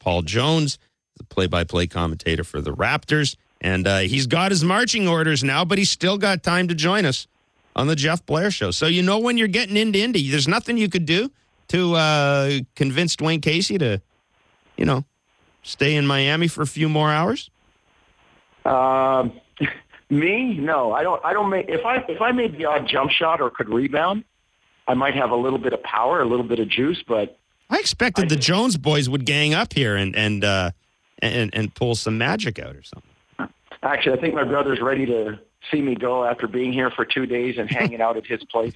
Paul Jones, the play-by-play commentator for the Raptors. And he's got his marching orders now, but he's still got time to join us on the Jeff Blair Show. So you know when you're getting into Indy, there's nothing you could do to convince Dwayne Casey to, stay in Miami for a few more hours? Me? No, I don't make. If I made the odd jump shot or could rebound, I might have a little bit of power, a little bit of juice. But I expected the Jones boys would gang up here and pull some magic out or something. Actually, I think my brother's ready to see me go after being here for 2 days and hanging out at his place.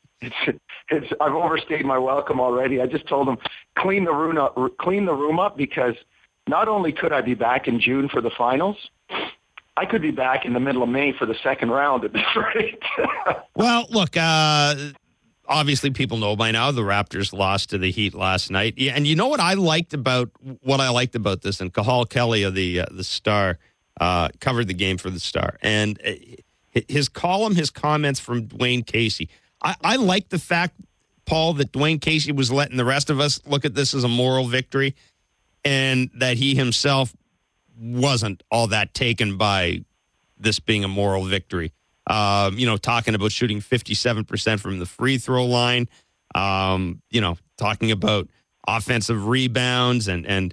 I've overstayed my welcome already. I just told him clean the room up because not only could I be back in June for the finals, I could be back in the middle of May for the second round at this rate. Well, look, obviously people know by now the Raptors lost to the Heat last night. Yeah, and you know what I liked about this, and Cahal Kelly of the Star covered the game for the Star. And his comments from Dwayne Casey. I like the fact, Paul, that Dwayne Casey was letting the rest of us look at this as a moral victory and that he himself wasn't all that taken by this being a moral victory. Talking about shooting 57% from the free throw line, talking about offensive rebounds and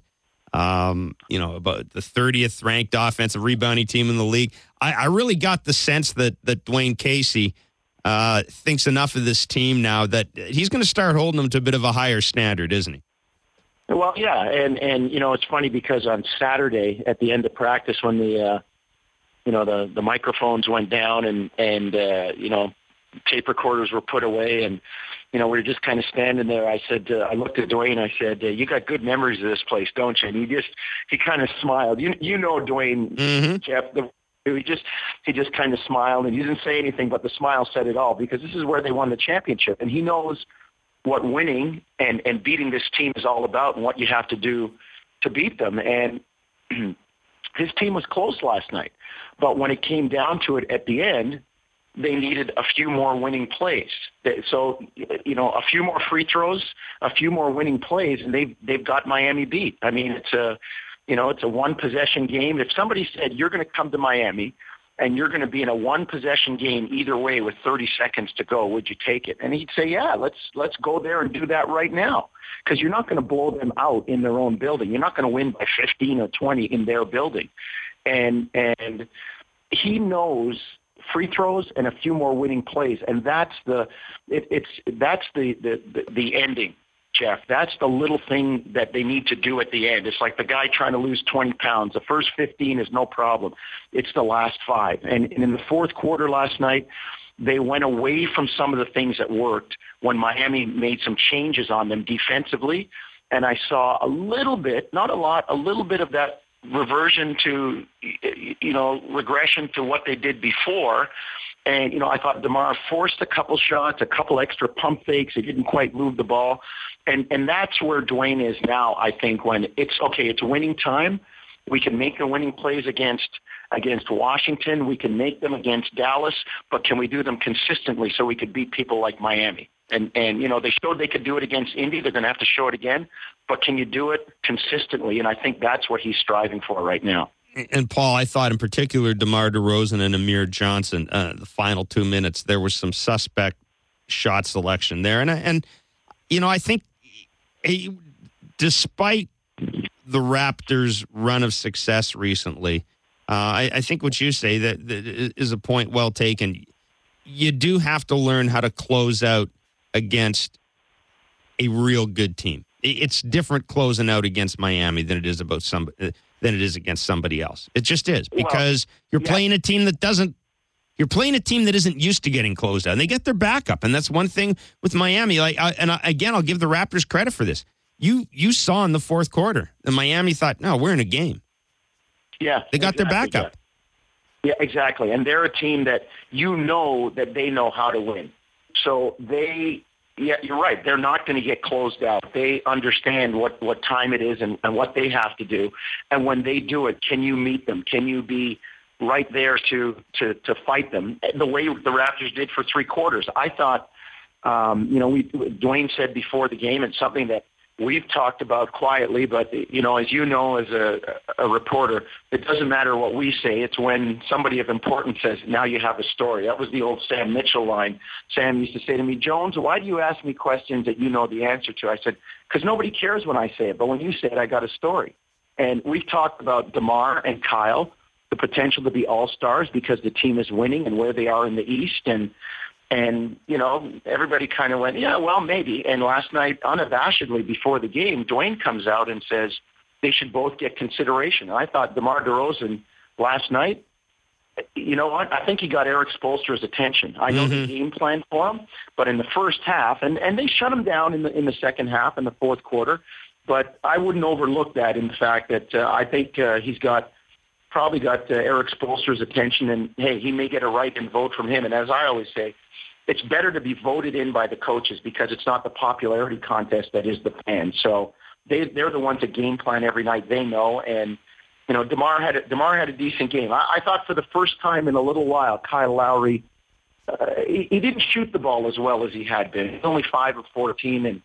about the 30th ranked offensive rebounding team in the league. I really got the sense that Dwayne Casey thinks enough of this team now that he's going to start holding them to a bit of a higher standard, isn't he? Well, yeah, and it's funny because on Saturday at the end of practice when the microphones went down and tape recorders were put away and we were just kind of standing there. I said, I looked at Dwayne. I said, "You got good memories of this place, don't you?" And he kind of smiled. Dwayne, mm-hmm. Jeff. He just kind of smiled and he didn't say anything, but the smile said it all because this is where they won the championship, and he knows what winning and beating this team is all about and what you have to do to beat them. And his team was close last night. But when it came down to it at the end, they needed a few more winning plays. So, a few more free throws, a few more winning plays, and they've got Miami beat. I mean, it's a one-possession game. If somebody said, you're going to come to Miami and you're going to be in a one-possession game either way with 30 seconds to go, would you take it? And he'd say, yeah, let's go there and do that right now, because you're not going to blow them out in their own building. You're not going to win by 15 or 20 in their building. And he knows free throws and a few more winning plays, and that's the ending, Jeff. That's the little thing that they need to do at the end. It's like the guy trying to lose 20 pounds. The first 15 is no problem. It's the last 5. And in the fourth quarter last night, they went away from some of the things that worked when Miami made some changes on them defensively. And I saw a little bit, not a lot, a little bit of that reversion to, regression to what they did before. And, I thought DeMar forced a couple shots, a couple extra pump fakes. He didn't quite move the ball. And that's where Dwayne is now, I think, when it's winning time. We can make the winning plays against Washington. We can make them against Dallas, but can we do them consistently so we could beat people like Miami? And they showed they could do it against Indy. They're going to have to show it again. But can you do it consistently? And I think that's what he's striving for right now. And, Paul, I thought in particular DeMar DeRozan and Amir Johnson, the final 2 minutes, there was some suspect shot selection there. And I think despite the Raptors' run of success recently, I think what you say that is a point well taken. You do have to learn how to close out against a real good team. It's different closing out against Miami than it is against somebody else. It just is, because you're playing a team that doesn't. You're playing a team that isn't used to getting closed out. And they get their backup, and that's one thing with Miami. Again, I'll give the Raptors credit for this. You saw in the fourth quarter, and Miami thought, no, we're in a game. Yeah, they got their backup. Yeah, exactly. And they're a team that that they know how to win. So you're right. They're not going to get closed out. They understand what time it is and what they have to do. And when they do it, can you meet them? Can you be right there to fight them the way the Raptors did for 3 quarters? I thought, Dwayne said before the game, and something that we've talked about quietly, but, as you know, as a reporter, it doesn't matter what we say. It's when somebody of importance says, now you have a story. That was the old Sam Mitchell line. Sam used to say to me, Jones, why do you ask me questions that you know the answer to? I said, because nobody cares when I say it, but when you say it, I got a story. And we've talked about DeMar and Kyle, the potential to be all-stars because the team is winning and where they are in the East. And everybody kind of went, yeah, well, maybe. And last night, unabashedly before the game, Dwayne comes out and says they should both get consideration. And I thought DeMar DeRozan last night, you know what? I think he got Eric Spoelstra's attention. I know the game plan for him, but in the first half, and they shut him down in the second half, in the fourth quarter, but I wouldn't overlook that in the fact that I think he's probably got Eric Spoelstra's attention, and, hey, he may get a write and vote from him. And as I always say, it's better to be voted in by the coaches because it's not the popularity contest that is the fans. So they're the ones that game plan every night. They know. And, DeMar had a decent game. I thought for the first time in a little while, Kyle Lowry, he didn't shoot the ball as well as he had been. He's only 5 of 14. And,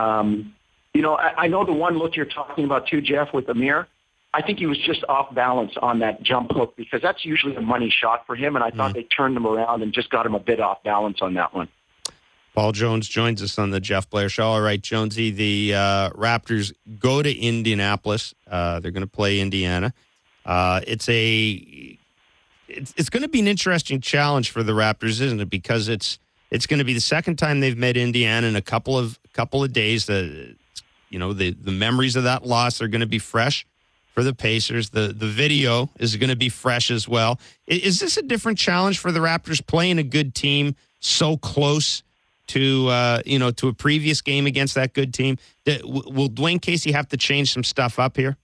I know the one look you're talking about too, Jeff, with Amir. I think he was just off balance on that jump hook because that's usually a money shot for him, and I thought they turned him around and just got him a bit off balance on that one. Paul Jones joins us on the Jeff Blair Show. All right, Jonesy, the Raptors go to Indianapolis. They're going to play Indiana. It's going to be an interesting challenge for the Raptors, isn't it? Because it's going to be the second time they've met Indiana in a couple of days. The memories of that loss are going to be fresh for the Pacers. The video is going to be fresh as well. Is this a different challenge for the Raptors playing a good team so close to a previous game against that good team? Will Dwayne Casey have to change some stuff up here?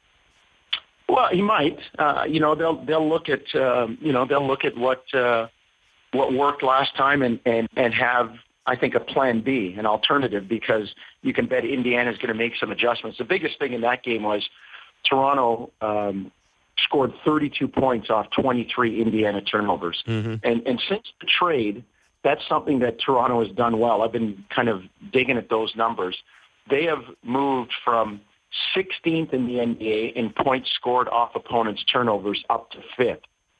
Well, he might. They'll look at what worked last time and have, I think, a plan B, an alternative, because you can bet Indiana's going to make some adjustments. The biggest thing in that game was Toronto scored 32 points off 23 Indiana turnovers. And since the trade, that's something that Toronto has done well. I've been kind of digging at those numbers. They have moved from 16th in the NBA in points scored off opponents' turnovers up to 5th.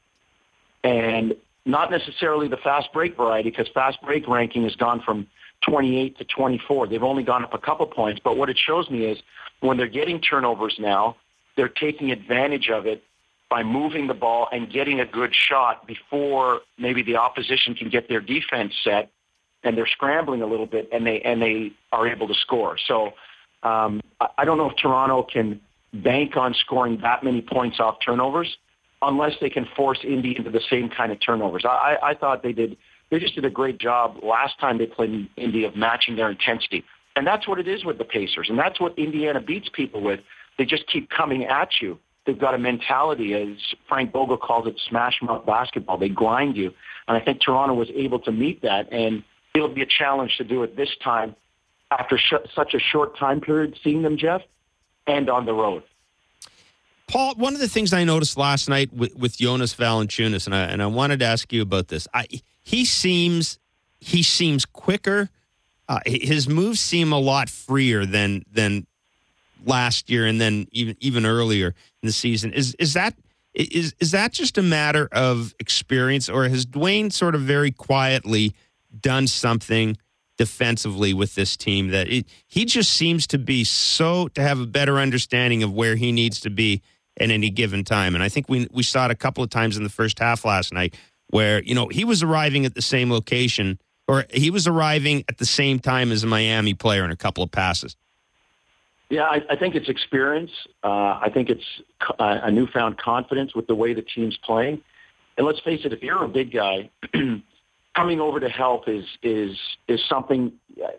And not necessarily the fast break variety, because fast break ranking has gone from 28 to 24. They've only gone up a couple points. But what it shows me is when they're getting turnovers now, they're taking advantage of it by moving the ball and getting a good shot before maybe the opposition can get their defense set, and they're scrambling a little bit, and they are able to score. So I don't know if Toronto can bank on scoring that many points off turnovers unless they can force Indy into the same kind of turnovers. I thought they just did a great job last time they played Indy of matching their intensity. And that's what it is with the Pacers, and that's what Indiana beats people with. They just keep coming at you. They've got a mentality, as Frank Vogel calls it, smash mouth basketball. They grind you. And I think Toronto was able to meet that, and it'll be a challenge to do it this time after such a short time period, seeing them, Jeff, and on the road. Paul, one of the things I noticed last night with Jonas Valanciunas, and I wanted to ask you about this. He seems quicker. His moves seem a lot freer than last year, and then even earlier in the season. Is that just a matter of experience, or has Dwayne sort of very quietly done something defensively with this team that he just seems to have a better understanding of where he needs to be at any given time? And I think we saw it a couple of times in the first half last night where, he was arriving at the same location, or he was arriving at the same time as a Miami player in a couple of passes. Yeah, I think it's experience. I think it's a newfound confidence with the way the team's playing. And let's face it, if you're a big guy, coming over to help is something.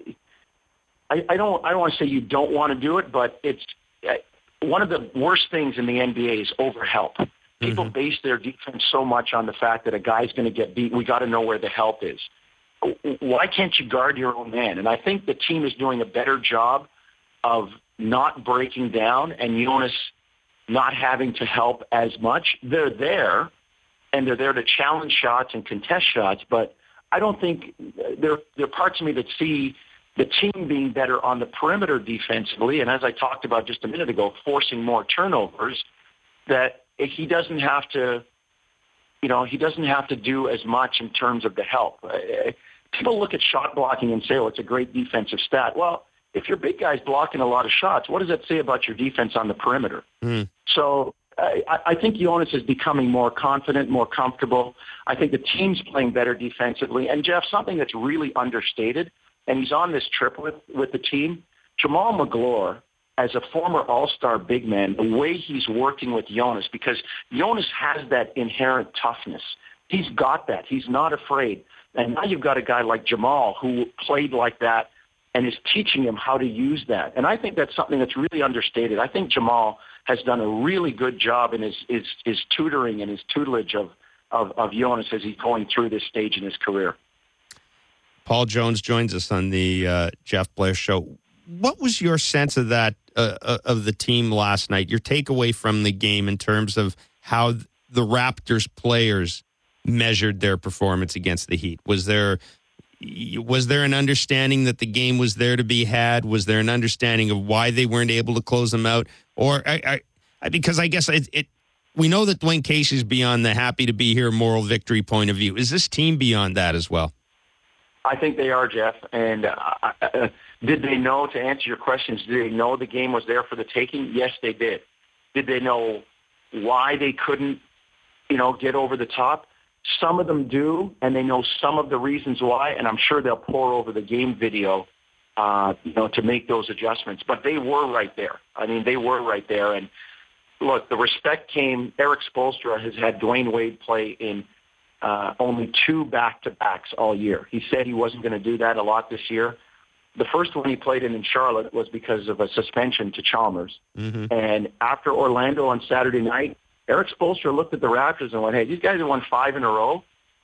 I don't want to say you don't want to do it, but it's one of the worst things in the NBA is overhelp. People base their defense so much on the fact that a guy's going to get beat. We got to know where the help is. Why can't you guard your own man? And I think the team is doing a better job of not breaking down and Jonas not having to help as much. They're there, and they're there to challenge shots and contest shots, but I don't think there are parts of me that see the team being better on the perimeter defensively, and as I talked about just a minute ago, forcing more turnovers, that he doesn't have to, he doesn't have to do as much in terms of the help. People look at shot blocking and say, oh, it's a great defensive stat. Well, if your big guy's blocking a lot of shots, what does that say about your defense on the perimeter? So I think Jonas is becoming more confident, more comfortable. I think the team's playing better defensively. And, Jeff, something that's really understated, and he's on this trip with the team, Jamal Magloire, as a former all-star big man, the way he's working with Jonas, because Jonas has that inherent toughness. He's got that. He's not afraid. And now you've got a guy like Jamal who played like that and is teaching him how to use that. And I think that's something that's really understated. I think Jamal has done a really good job in his tutoring and his tutelage of Jonas as he's going through this stage in his career. Paul Jones joins us on the Jeff Blair Show. What was your sense of that, of the team last night, your takeaway from the game in terms of how the Raptors players measured their performance against the Heat? Was there an understanding that the game was there to be had? Was there an understanding of why they weren't able to close them out? Or because I guess we know that Dwayne Casey's beyond the happy to be here moral victory point of view. Is this team beyond that as well? I think they are, Jeff. And did they know, to answer your questions, did they know the game was there for the taking? Yes, they did. Did they know why they couldn't, get over the top? Some of them do, and they know some of the reasons why, and I'm sure they'll pour over the game video, to make those adjustments. But they were right there. I mean, they were right there. And look, the respect came. Eric Spoelstra has had Dwayne Wade play in only 2 back-to-backs all year. He said he wasn't going to do that a lot this year. The first one he played in Charlotte was because of a suspension to Chalmers. Mm-hmm. And after Orlando on Saturday night, Eric Spoelstra looked at the Raptors and went, hey, these guys have won 5 in a row.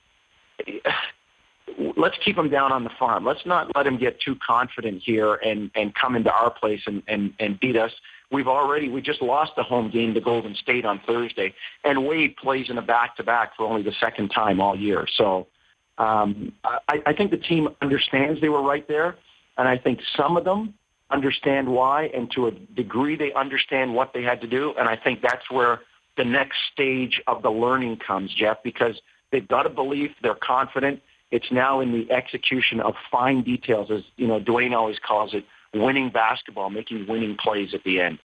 Let's keep them down on the farm. Let's not let them get too confident here and come into our place and beat us. We just lost the home game to Golden State on Thursday, and Wade plays in a back-to-back for only the second time all year. So I think the team understands they were right there, and I think some of them understand why, and to a degree they understand what they had to do, and I think that's where the next stage of the learning comes, Jeff, because they've got a belief, they're confident. It's now in the execution of fine details, as Dwayne always calls it, winning basketball, making winning plays at the end.